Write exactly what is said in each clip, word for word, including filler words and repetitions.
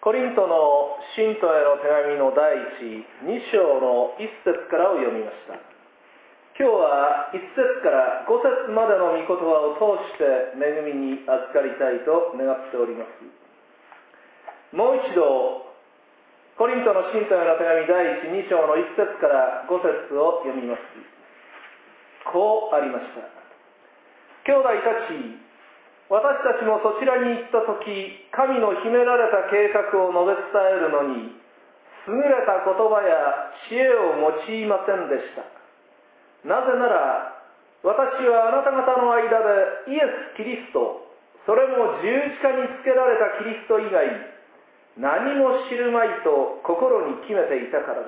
コリントの信徒への手紙の第一に章の一節からを読みました。今日は一節から五節までの御言葉を通して恵みに預かりたいと願っております。もう一度コリントの信徒への手紙第一に章の一節から五節を読みます。こうありました。兄弟たち、私たちもそちらに行ったとき、神の秘められた計画を述べ伝えるのに、優れた言葉や知恵を用いませんでした。なぜなら、私はあなた方の間でイエス・キリスト、それも十字架につけられたキリスト以外、何も知るまいと心に決めていたからです。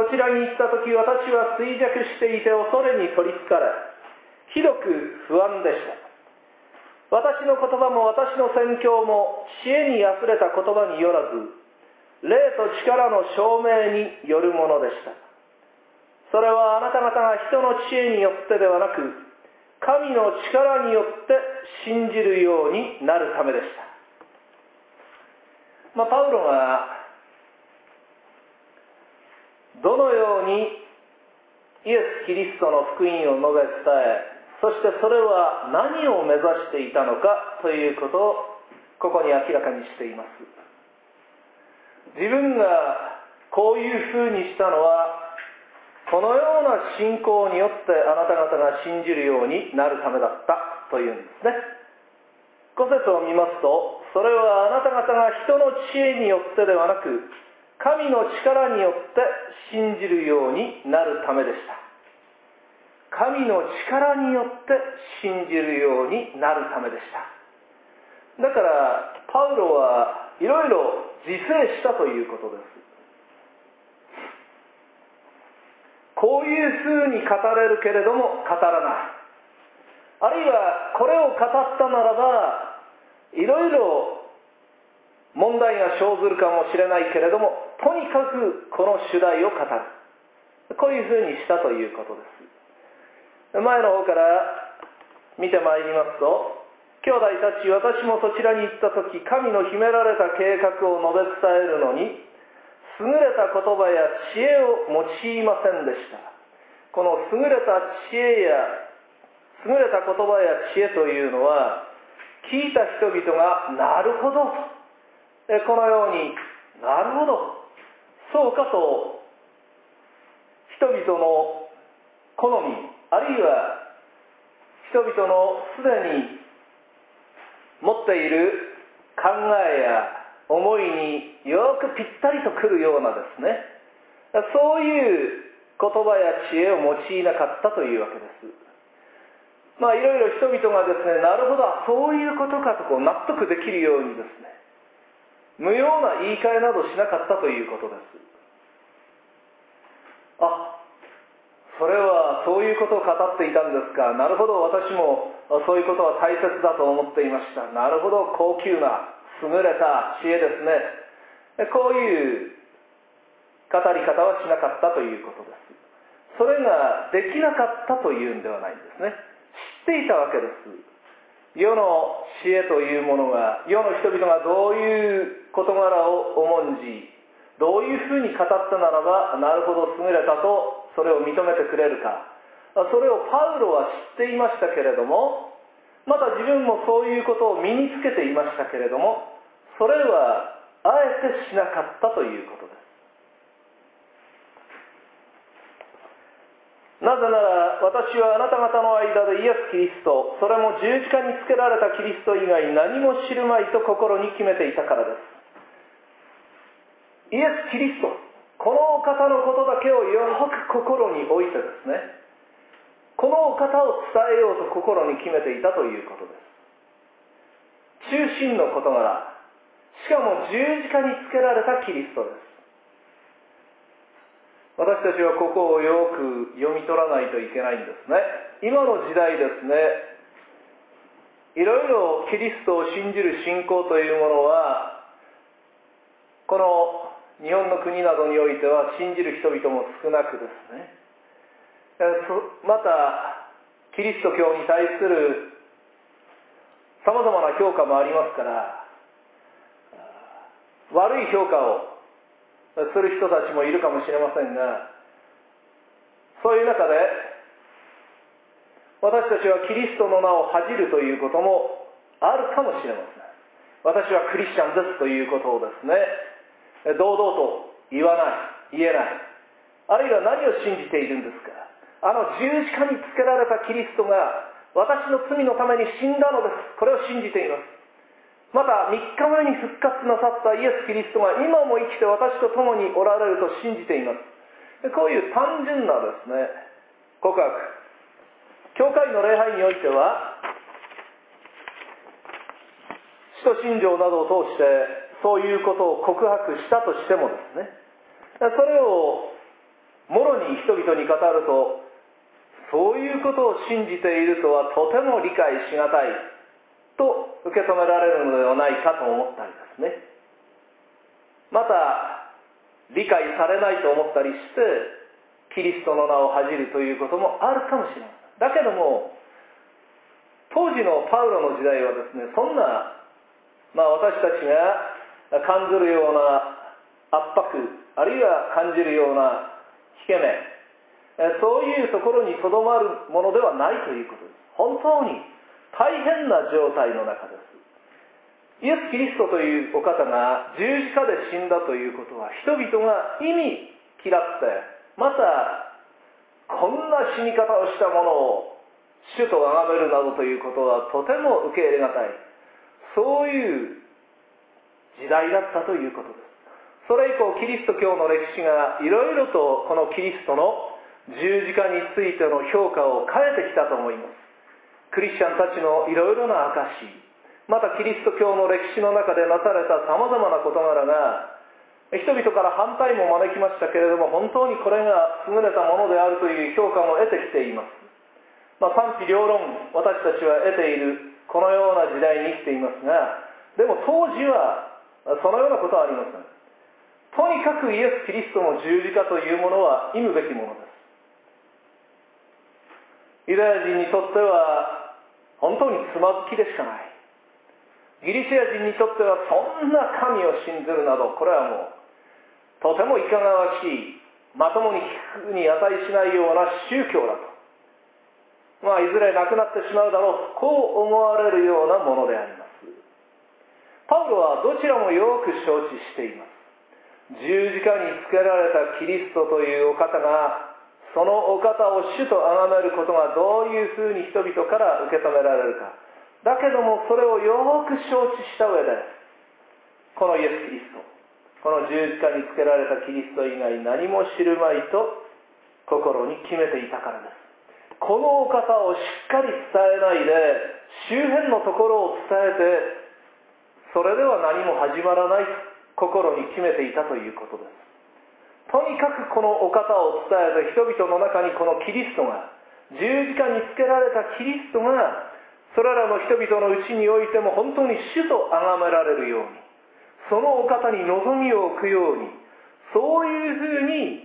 そちらに行ったとき、私は衰弱していて恐れに取りつかれ、ひどく不安でした。私の言葉も私の宣教も知恵にあふれた言葉によらず、霊と力の証明によるものでした。それはあなた方が人の知恵によってではなく、神の力によって信じるようになるためでした。まあ、パウロがどのようにイエス・キリストの福音を述べ伝え、そしてそれは何を目指していたのかということをここに明らかにしています。自分がこういうふうにしたのは、このような信仰によってあなた方が信じるようになるためだったというんですね。ご節を見ますと、それはあなた方が人の知恵によってではなく、神の力によって信じるようになるためでした。神の力によって信じるようになるためでした。だからパウロはいろいろ自制したということです。こういうふうに語れるけれども語らない。あるいはこれを語ったならばいろいろ問題が生ずるかもしれないけれども、とにかくこの主題を語る。こういうふうにしたということです。前の方から見てまいりますと、兄弟たち、私もそちらに行ったとき、神の秘められた計画を述べ伝えるのに、優れた言葉や知恵を用いませんでした。この優れた知恵や、優れた言葉や知恵というのは、聞いた人々が、なるほど、このように、なるほど、そうかと、人々の好み、あるいは人々のすでに持っている考えや思いによくぴったりとくるようなですね、そういう言葉や知恵を用いなかったというわけです。まあいろいろ人々がですね、なるほど、そういうことかとこう納得できるようにですね、無用な言い換えなどしなかったということです。あ、それはそういうことを語っていたんですか。なるほど、私もそういうことは大切だと思っていました。なるほど、高級な優れた知恵ですね。こういう語り方はしなかったということです。それができなかったというんではないんですね。知っていたわけです。世の知恵というものが、世の人々がどういう事柄を重んじ、どういうふうに語ったならば、なるほど優れたとそれを認めてくれるか、それをパウロは知っていましたけれども、また自分もそういうことを身につけていましたけれども、それはあえてしなかったということです。なぜなら私はあなた方の間でイエス・キリスト、それも十字架につけられたキリスト以外何も知るまいと心に決めていたからです。イエス・キリスト、このお方のことだけをよく心に置いてですね、このお方を伝えようと心に決めていたということです。中心の事柄、しかも十字架につけられたキリストです。私たちはここをよく読み取らないといけないんですね。今の時代ですね、いろいろキリストを信じる信仰というものは、この日本の国などにおいては信じる人々も少なくですね、またキリスト教に対するさまざまな評価もありますから、 悪い評価をする人たちもいるかもしれませんが、そういう中で私たちはキリストの名を恥じるということもあるかもしれません。私はクリスチャンですということをですね、堂々と言わない、言えない。あるいは何を信じているんですか。あの十字架につけられたキリストが私の罪のために死んだのです。これを信じています。またみっかまえに復活なさったイエス・キリストが今も生きて私と共におられると信じています。こういう単純なですね、告白。教会の礼拝においては、使徒信条などを通してそういうことを告白したとしてもですね、それをもろに人々に語ると、そういうことを信じているとはとても理解しがたいと受け止められるのではないかと思ったりですね。また理解されないと思ったりしてキリストの名を恥じるということもあるかもしれません。だけども当時のパウロの時代はですね、そんな、まあ、私たちが感じるような圧迫、あるいは感じるような引け目、そういうところにとどまるものではないということです。本当に大変な状態の中です。イエス・キリストというお方が十字架で死んだということは、人々が意味嫌って、またこんな死に方をしたものを主と崇めるなどということはとても受け入れがたい、そういう時代だったということです。それ以降キリスト教の歴史がいろいろとこのキリストの十字架についての評価を変えてきたと思います。クリスチャンたちのいろいろな証、またキリスト教の歴史の中でなされたさまざまな事柄が人々から反対も招きましたけれども、本当にこれが優れたものであるという評価も得てきています。まあ、賛否両論私たちは得ているこのような時代に生きていますが、でも当時はそのようなことはありません。とにかくイエス・キリストの十字架というものは忌むべきものです。ユダヤ人にとっては本当につまずきでしかない。ギリシア人にとってはそんな神を信ずるなど、これはもうとてもいかがわしい、まともに聞くに値しないような宗教だと、まあいずれなくなってしまうだろうと、こう思われるようなものであります。パウロはどちらもよく承知しています。十字架につけられたキリストというお方が、そのお方を主と崇めることがどういうふうに人々から受け止められるか。だけどもそれをよく承知した上で、このイエス・キリスト、この十字架につけられたキリスト以外何も知るまいと心に決めていたからです。このお方をしっかり伝えないで周辺のところを伝えて、それでは何も始まらない心に決めていたということです。とにかくこのお方を伝えて、人々の中にこのキリストが、十字架につけられたキリストがそれらの人々のうちにおいても本当に主と崇められるように、そのお方に望みを置くように、そういうふうに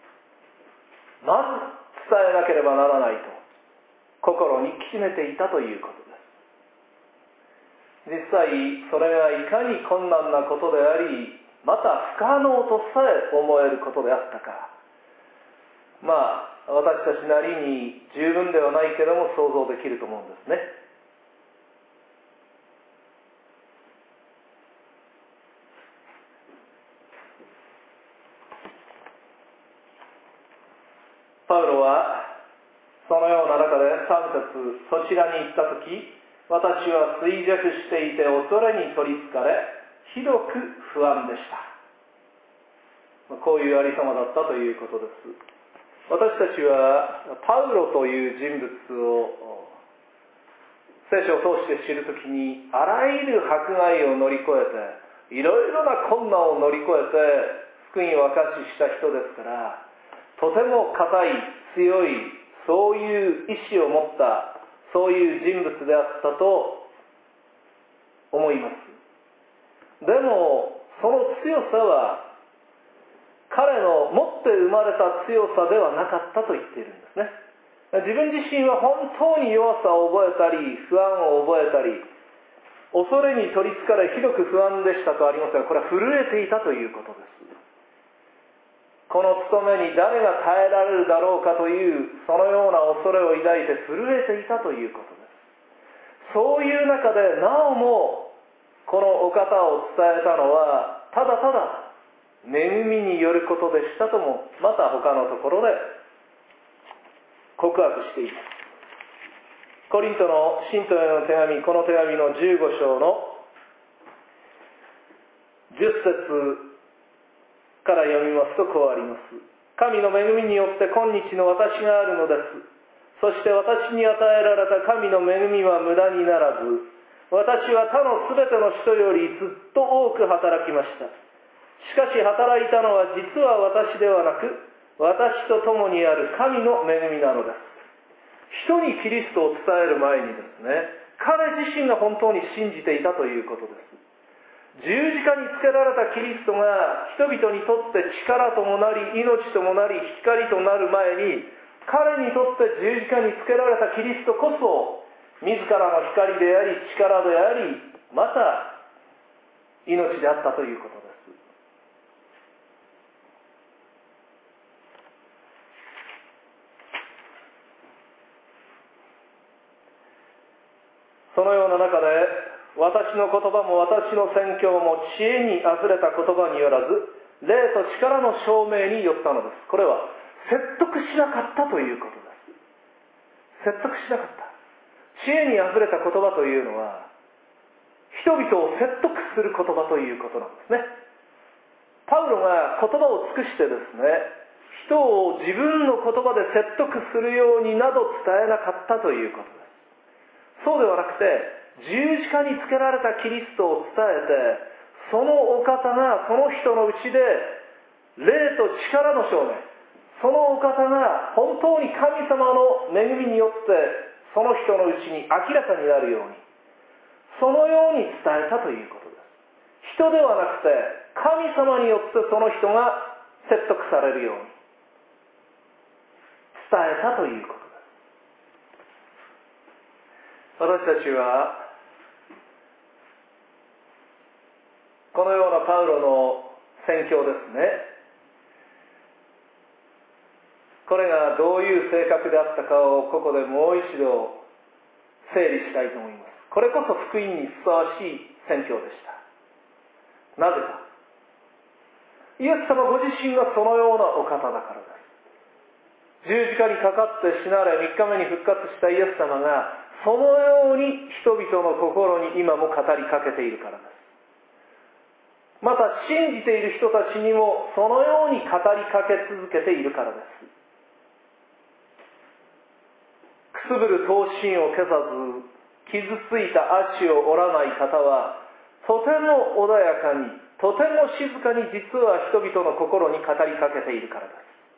まず伝えなければならないと心に決めていたということです。実際それがいかに困難なことであり、また不可能とさえ思えることであったか、まあ私たちなりに十分ではないけども想像できると思うんですね。パウロはそのような中でさん節、そちらに行ったとき、私は衰弱していて恐れに取りつかれ、ひどく不安でした。こういうありさまだったということです。私たちはパウロという人物を聖書を通して知るときに、あらゆる迫害を乗り越えて、いろいろな困難を乗り越えて福音を証しした人ですから、とても固い、強い、そういう意志を持ったそういう人物であったと思います。でもその強さは彼の持って生まれた強さではなかったと言っているんですね。自分自身は本当に弱さを覚えたり、不安を覚えたり、 恐れに取りつかれひどく不安でしたとありますが、これは震えていたということです。この務めに誰が耐えられるだろうかというそのような恐れを抱いて震えていたということです。そういう中でなおもこのお方を伝えたのはただただ恵みによることでしたともまた他のところで告白しています。コリントの信徒への手紙、この手紙のじゅうご章のじゅっ節から読みますとこうあります。神の恵みによって今日の私があるのです。そして私に与えられた神の恵みは無駄にならず、私は他のすべての人よりずっと多く働きました。しかし働いたのは実は私ではなく、私と共にある神の恵みなのです。人にキリストを伝える前にですね、彼自身が本当に信じていたということです。十字架につけられたキリストが人々にとって力ともなり命ともなり光となる前に、彼にとって十字架につけられたキリストこそ自らの光であり力であり、また命であったということです。そのような中で私の言葉も私の宣教も知恵にあふれた言葉によらず霊と力の証明によったのです。これは説得しなかったということです。説得しなかった。知恵にあふれた言葉というのは人々を説得する言葉ということなんですね。パウロが言葉を尽くしてですね、人を自分の言葉で説得するようになど伝えなかったということです。そうではなくて、十字架につけられたキリストを伝えて、そのお方がその人のうちで霊と力の証明、そのお方が本当に神様の恵みによってその人のうちに明らかになるように、そのように伝えたということです。人ではなくて神様によってその人が説得されるように伝えたということです。私たちはこのようなパウロの宣教ですね、これがどういう性格であったかをここでもう一度整理したいと思います。これこそ福音にふさわしい宣教でした。なぜか、イエス様ご自身がそのようなお方だからです。十字架にかかって死なれみっかめに復活したイエス様がそのように人々の心に今も語りかけているからです。また信じている人たちにもそのように語りかけ続けているからです。くすぶる闘心を消さず傷ついた足を折らない方はとても穏やかにとても静かに実は人々の心に語りかけているからです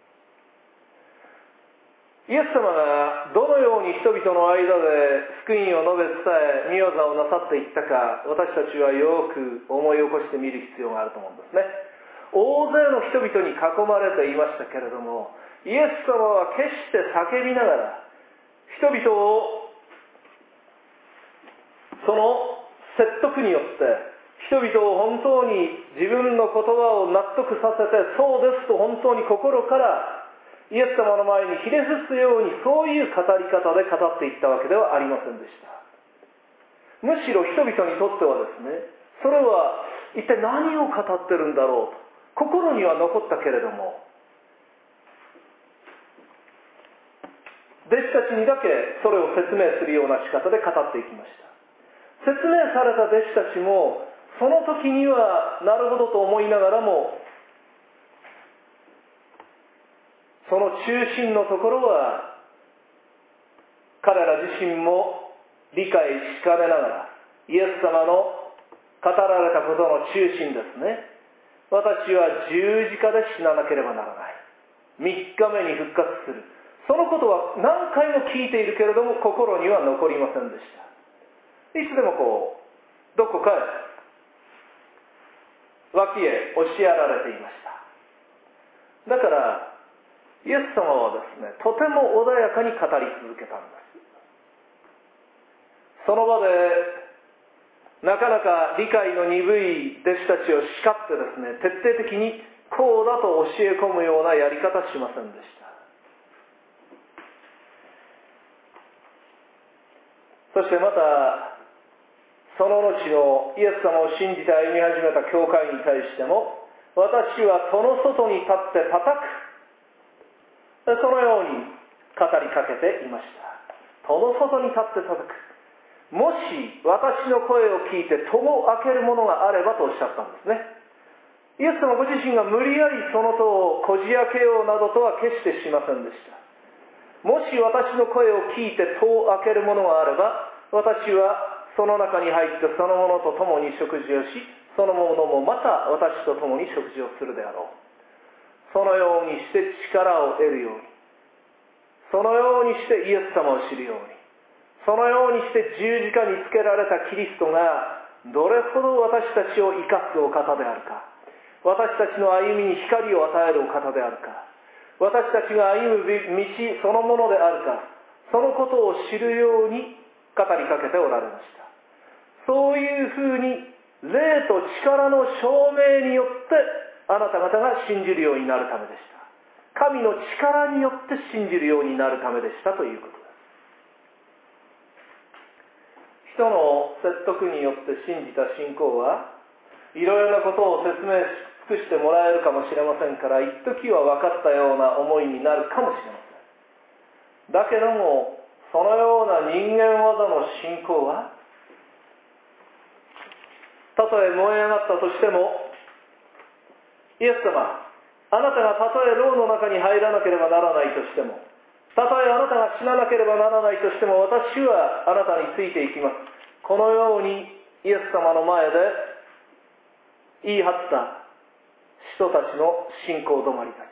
。イエス様がどのように人々の間で福音を述べ伝え御業をなさっていったか、私たちはよく思い起こしてみる必要があると思うんですね。大勢の人々に囲まれていましたけれども、イエス様は決して叫びながら人々をその説得によって人々を本当に自分の言葉を納得させて、そうですと本当に心からイエス様の前にひれ伏すように、そういう語り方で語っていったわけではありませんでした。むしろ人々にとってはですね、それは一体何を語ってるんだろうと心には残ったけれども、弟子たちにだけそれを説明するような仕方で語っていきました。説明された弟子たちもその時にはなるほどと思いながらも、その中心のところは彼ら自身も理解しかねながら、イエス様の語られたことの中心ですね、私は十字架で死ななければならない、みっかめに復活する、そのことは何回も聞いているけれども心には残りませんでした。いつでもこうどこかへ脇へ押しやられていました。だからイエス様はですね、とても穏やかに語り続けたんです。その場でなかなか理解の鈍い弟子たちを叱ってですね、徹底的にこうだと教え込むようなやり方しませんでした。そしてまたその後のイエス様を信じて歩み始めた教会に対しても、私は戸の外に立って叩く、そのように語りかけていました。戸の外に立って叩く。もし私の声を聞いて戸を開けるものがあればとおっしゃったんですね。イエス様ご自身が無理やりその戸をこじ開けようなどとは決してしませんでした。もし私の声を聞いて戸を開けるものがあれば、私はその中に入ってそのものと共に食事をし、そのものもまた私と共に食事をするであろう。そのようにして力を得るように、そのようにしてイエス様を知るように、そのようにして十字架につけられたキリストがどれほど私たちを生かすお方であるか、私たちの歩みに光を与えるお方であるか、私たちが歩む道そのものであるか、そのことを知るように語りかけておられました。そういうふうに霊と力の証明によってあなた方が信じるようになるためでした。神の力によって信じるようになるためでしたということです。人の説得によって信じた信仰はいろいろなことを説明し尽くしてもらえるかもしれませんから、一時は分かったような思いになるかもしれません。だけどもそのような人間技の信仰は、たとえ燃え上がったとしても、イエス様、あなたがたとえ牢の中に入らなければならないとしても、たとえあなたが死ななければならないとしても、私はあなたについていきます。このようにイエス様の前で言い張った人たちの信仰止まりです。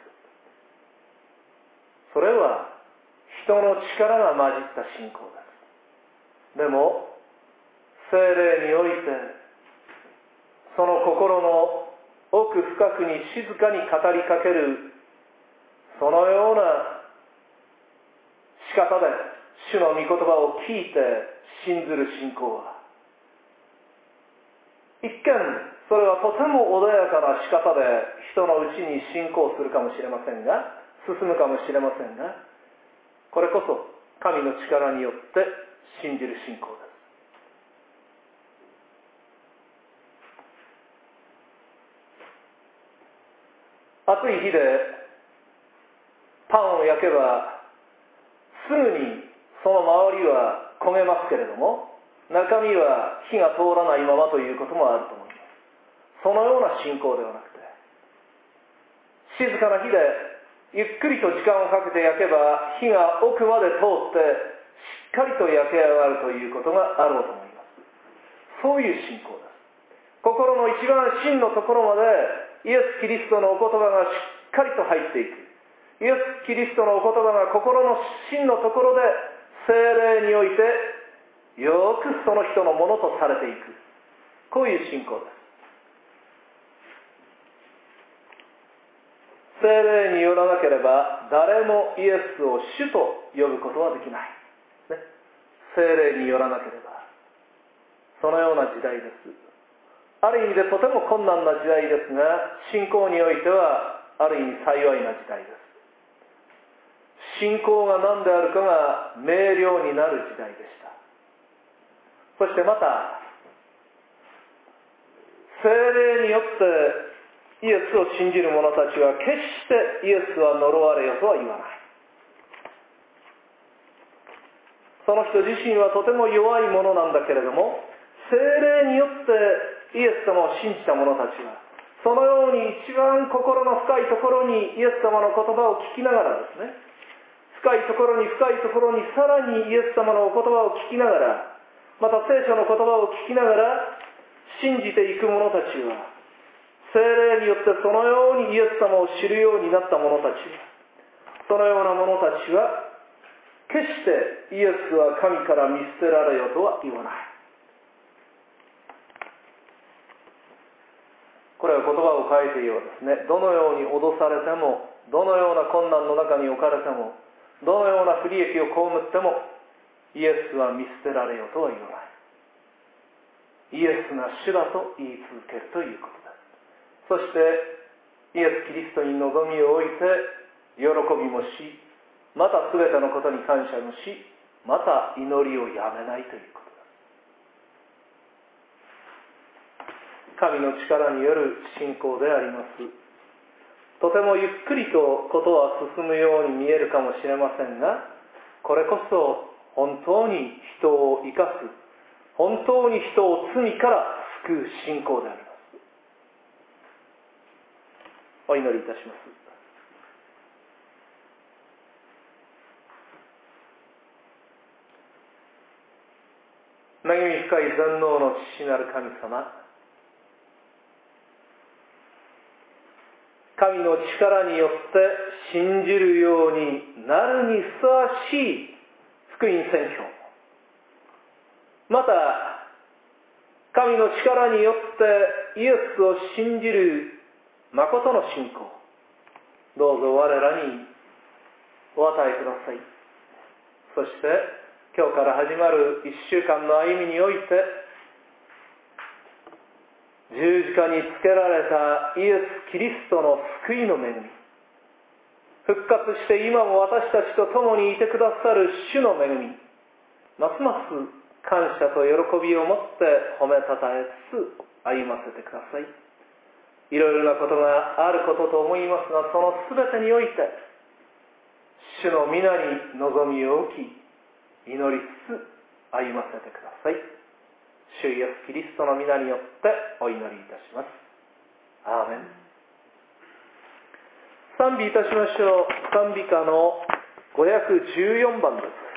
それは人の力が混じった信仰です。でも聖霊においてその心の奥深くに静かに語りかけるそのような仕方で主の御言葉を聞いて信ずる信仰は、一見それはとても穏やかな仕方で人のうちに信仰するかもしれませんが、進むかもしれませんが、これこそ神の力によって信じる信仰です。暑い日でパンを焼けばすぐにその周りは焦げますけれども、中身は火が通らないままということもあると思います。そのような信仰ではなくて、静かな火でゆっくりと時間をかけて焼けば火が奥まで通ってしっかりと焼け上がるということがあろうと思います。そういう信仰です。心の一番真のところまでイエス・キリストのお言葉がしっかりと入っていく。イエス・キリストのお言葉が心の真のところで聖霊においてよくその人のものとされていく。こういう信仰です。聖霊によらなければ誰もイエスを主と呼ぶことはできない、ね、聖霊によらなければ。そのような時代です。ある意味でとても困難な時代ですが、信仰においてはある意味幸いな時代です。信仰が何であるかが明瞭になる時代でした。そしてまた聖霊によってイエスを信じる者たちは決してイエスは呪われよとは言わない。その人自身はとても弱いものなんだけれども、聖霊によってイエス様を信じた者たちはそのように一番心の深いところにイエス様の言葉を聞きながらですね、深いところに深いところにさらにイエス様のお言葉を聞きながら、また聖書の言葉を聞きながら信じていく者たちは、聖霊によってそのようにイエス様を知るようになった者たちは、そのような者たちは決してイエスは神から見捨てられよとは言わない。これは言葉を変えて言えばですね、どのように脅されても、どのような困難の中に置かれても、どのような不利益を被っても、イエスは見捨てられよとは言わない。 イエスが主だと言い続けるということです。そしてイエス・キリストに望みを置いて喜びもし、また全てのことに感謝もし、また祈りをやめないということです。神の力による信仰であります。とてもゆっくりとことは進むように見えるかもしれませんが、これこそ本当に人を生かす、本当に人を罪から救う信仰であります。お祈りいたします。恵み深い全能の父なる神様、神の力によって信じるようになるにふさわしい福音宣教、また神の力によってイエスを信じる誠の信仰、どうぞ我らにお与えください。そして今日から始まる一週間の歩みにおいて、十字架につけられたイエス・キリストの救いの恵み、復活して今も私たちと共にいてくださる主の恵み、ますます感謝と喜びを持って褒めたたえつつ歩ませてください。いろいろなことがあることと思いますが、そのすべてにおいて主の皆に望みを置き、祈りつつ歩ませてください。主イエス・キリストの皆によってお祈りいたします。アーメン。賛美いたしましょう。賛美歌のごひゃくじゅうよんばんです。